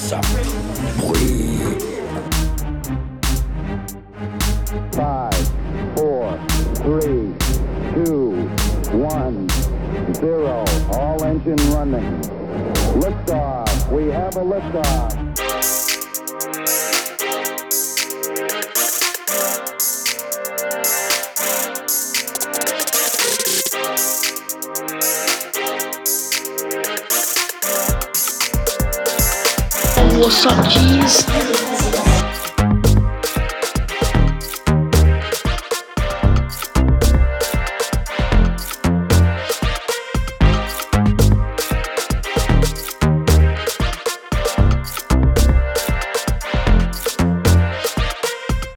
ça brûle. 5, 4, 3, 2, 1, 0. All engine running. Liftoff. We have a liftoff. What's up, G's?